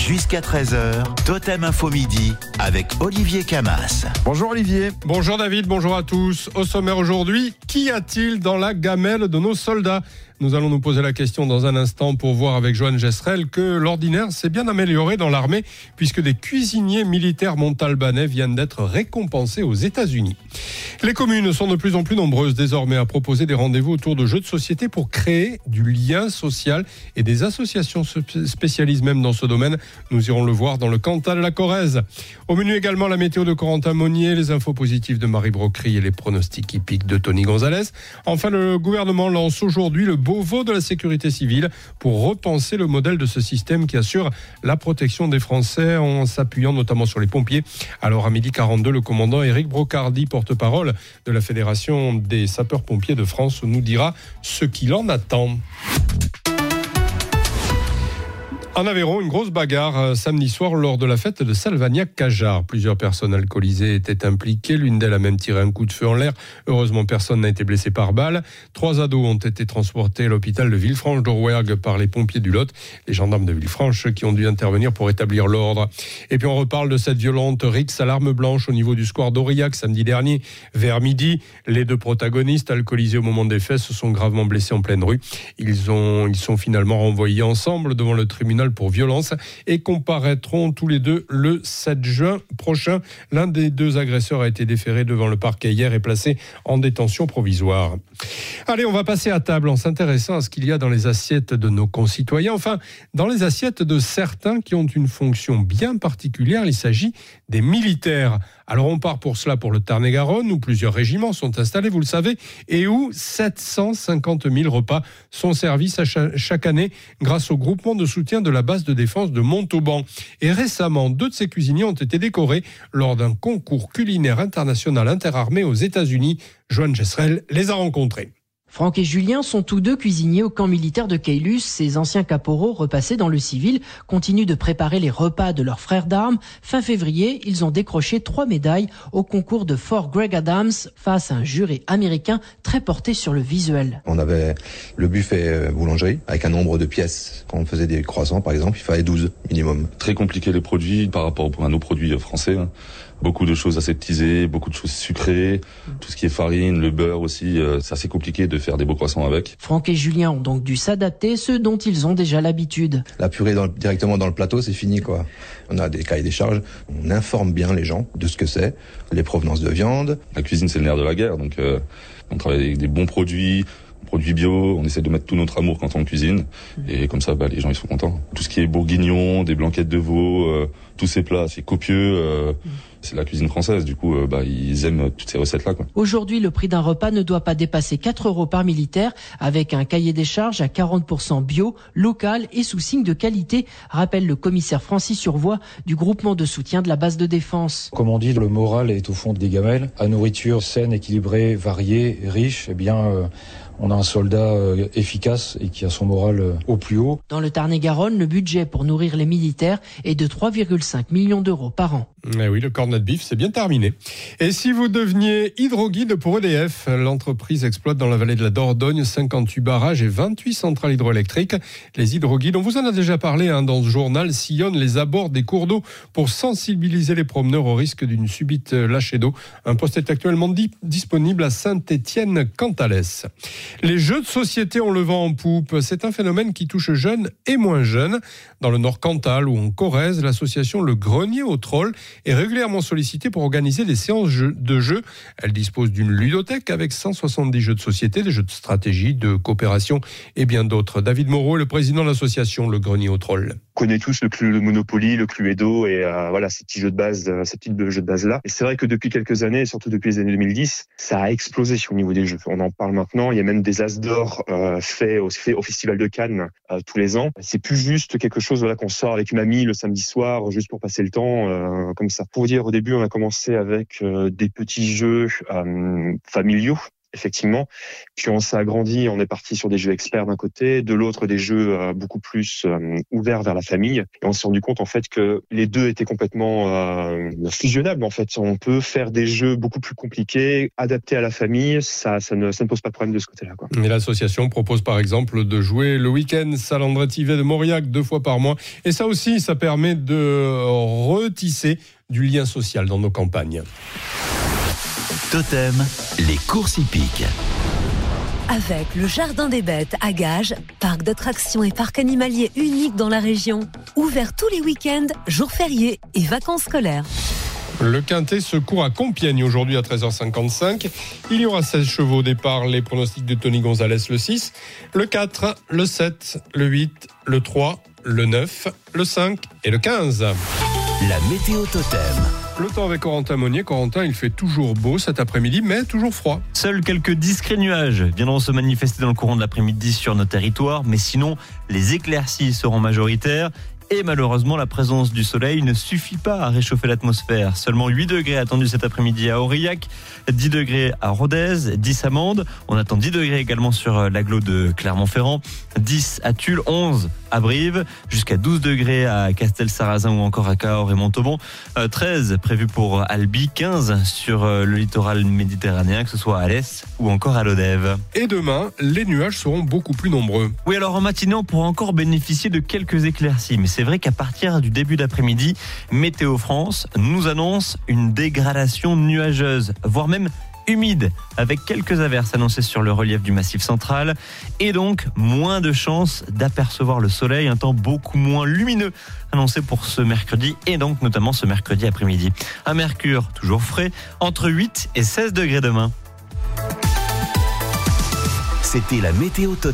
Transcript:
Jusqu'à 13h, Totem Info Midi avec Olivier Camas. Bonjour Olivier. Bonjour David, bonjour à tous. Au sommaire aujourd'hui, qu'y a-t-il dans la gamelle de nos soldats ? Nous allons nous poser la question dans un instant pour voir avec Joanne Gesserel que l'ordinaire s'est bien amélioré dans l'armée puisque des cuisiniers militaires montalbanais viennent d'être récompensés aux États-Unis. Les communes sont de plus en plus nombreuses désormais à proposer des rendez-vous autour de jeux de société pour créer du lien social et des associations se spécialisent même dans ce domaine. Nous irons le voir dans le Cantal la Corrèze. Au menu également la météo de Corentin Monnier, les infos positives de Marie Brocry et les pronostics hippiques de Tony Gonzalez. Enfin, le gouvernement lance aujourd'hui le Beauvau de la sécurité civile pour repenser le modèle de ce système qui assure la protection des Français en s'appuyant notamment sur les pompiers. Alors à 12h42, le commandant Éric Brocardi, porte-parole de la Fédération des sapeurs-pompiers de France, nous dira ce qu'il en attend. En Aveyron, une grosse bagarre samedi soir lors de la fête de Salvagnac-Cajar. Plusieurs personnes alcoolisées étaient impliquées. L'une d'elles a même tiré un coup de feu en l'air. Heureusement, personne n'a été blessé par balle. 3 ados ont été transportés à l'hôpital de Villefranche-d'Orouergue par les pompiers du Lot, les gendarmes de Villefranche qui ont dû intervenir pour établir l'ordre. Et puis on reparle de cette violente rixe à l'arme blanche au niveau du square d'Aurillac samedi dernier. Vers midi, les 2 protagonistes alcoolisés au moment des faits se sont gravement blessés en pleine rue. Ils sont finalement renvoyés ensemble devant le tribunal pour violence et comparaîtront tous les deux le 7 juin prochain. L'un des 2 agresseurs a été déféré devant le parquet hier et placé en détention provisoire. Allez, on va passer à table en s'intéressant à ce qu'il y a dans les assiettes de nos concitoyens, enfin dans les assiettes de certains qui ont une fonction bien particulière. Il s'agit des militaires. Alors on part pour cela pour le Tarn-et-Garonne où plusieurs régiments sont installés, vous le savez, et où 750 000 repas sont servis chaque année grâce au groupement de soutien de la base de défense de Montauban. Et récemment, 2 de ces cuisiniers ont été décorés lors d'un concours culinaire international interarmées aux États-Unis. Joanne Gesserel les a rencontrés. Franck et Julien sont tous 2 cuisiniers au camp militaire de Caylus. Ces anciens caporaux repassés dans le civil continuent de préparer les repas de leurs frères d'armes. Fin février, ils ont décroché 3 médailles au concours de Fort Greg Adams face à un jury américain très porté sur le visuel. On avait le buffet boulangerie avec un nombre de pièces. Quand on faisait des croissants par exemple, il fallait 12 minimum. Très compliqué les produits par rapport à nos produits français. Beaucoup de choses aseptisées, beaucoup de choses sucrées, tout ce qui est farine, le beurre aussi, c'est assez compliqué de faire des beaux croissants avec. Franck et Julien ont donc dû s'adapter, ce dont ils ont déjà l'habitude. La purée directement dans le plateau, c'est fini quoi. On a des cahiers des charges, on informe bien les gens de ce que c'est, les provenances de viande. La cuisine c'est le nerf de la guerre, donc on travaille avec des bons produits bio, on essaie de mettre tout notre amour quand on cuisine et comme ça les gens ils sont contents. Tout ce qui est bourguignon, des blanquettes de veau, tous ces plats c'est copieux, c'est la cuisine française, du coup ils aiment toutes ces recettes là quoi. Aujourd'hui, le prix d'un repas ne doit pas dépasser 4 € par militaire avec un cahier des charges à 40% bio, local et sous signe de qualité, rappelle le commissaire Francis Survois du groupement de soutien de la base de défense. Comme on dit, le moral est au fond des gamelles. À nourriture saine, équilibrée, variée, riche, eh bien on a un soldat efficace et qui a son moral au plus haut. Dans le Tarn-et-Garonne, le budget pour nourrir les militaires est de 3,5 millions d'euros par an. Eh oui, le cornet de bif, c'est bien terminé. Et si vous deveniez hydroguide pour EDF, l'entreprise exploite dans la vallée de la Dordogne 58 barrages et 28 centrales hydroélectriques. Les hydroguides, on vous en a déjà parlé dans ce journal, sillonnent les abords des cours d'eau pour sensibiliser les promeneurs au risque d'une subite lâchée d'eau. Un poste est actuellement disponible à Saint-Étienne-Cantalès. Les jeux de société ont le vent en poupe. C'est un phénomène qui touche jeunes et moins jeunes. Dans le Nord Cantal ou en Corrèze, l'association Le Grenier aux Trolls est régulièrement sollicitée pour organiser des séances de jeux. Elle dispose d'une ludothèque avec 170 jeux de société, des jeux de stratégie, de coopération et bien d'autres. David Moreau est le président de l'association Le Grenier aux Trolls. On connaît tous le Monopoly, le Cluedo et voilà ces petits jeux de base, ces petits jeux de base là. Et c'est vrai que depuis quelques années, et surtout depuis les années 2010, ça a explosé au niveau des jeux. On en parle maintenant. Il y a même des As d'or faits au Festival de Cannes tous les ans. C'est plus juste quelque chose qu'on sort avec une amie le samedi soir juste pour passer le temps comme ça. Pour vous dire, au début, on a commencé avec des petits jeux familiaux. effectivement. Puis on s'est agrandi, on est parti sur des jeux experts d'un côté, de l'autre des jeux beaucoup plus ouverts vers la famille. Et on s'est rendu compte en fait que les deux étaient complètement fusionnables. En fait, on peut faire des jeux beaucoup plus compliqués, adaptés à la famille. Ça ne pose pas de problème de ce côté-là, quoi. Et l'association propose par exemple de jouer le week-end Salle André-Tivet de Mauriac 2 fois par mois. Et ça aussi, ça permet de retisser du lien social dans nos campagnes. Totem, les courses hippiques. Avec le Jardin des Bêtes à Gages, parc d'attractions et parc animalier unique dans la région. Ouvert tous les week-ends, jours fériés et vacances scolaires. Le Quintet se court à Compiègne aujourd'hui à 13h55. Il y aura 16 chevaux au départ. Les pronostics de Tony Gonzalez le 6, le 4, le 7, le 8, le 3, le 9, le 5 et le 15. La météo Totem. Le temps avec Corentin Monnier. Corentin, il fait toujours beau cet après-midi, mais toujours froid. Seuls quelques discrets nuages viendront se manifester dans le courant de l'après-midi sur nos territoires, mais sinon, les éclaircies seront majoritaires. Et malheureusement, la présence du soleil ne suffit pas à réchauffer l'atmosphère. Seulement 8 degrés attendus cet après-midi à Aurillac, 10 degrés à Rodez, 10 à Mende. On attend 10 degrés également sur l'agglo de Clermont-Ferrand, 10 à Tulle, 11 à Brive, jusqu'à 12 degrés à Castel-Sarrazin ou encore à Cahors et Montauban, 13 prévu pour Albi, 15 sur le littoral méditerranéen, que ce soit à l'Est ou encore à l'Odève. Et demain, les nuages seront beaucoup plus nombreux. Oui, alors en matinée, on pourra encore bénéficier de quelques éclaircies, mais c'est vrai qu'à partir du début d'après-midi, Météo France nous annonce une dégradation nuageuse, voire même humide, avec quelques averses annoncées sur le relief du Massif central, et donc moins de chances d'apercevoir le soleil, un temps beaucoup moins lumineux annoncé pour ce mercredi, et donc notamment ce mercredi après-midi. Un mercure toujours frais, entre 8 et 16 degrés demain. C'était la météo Totem.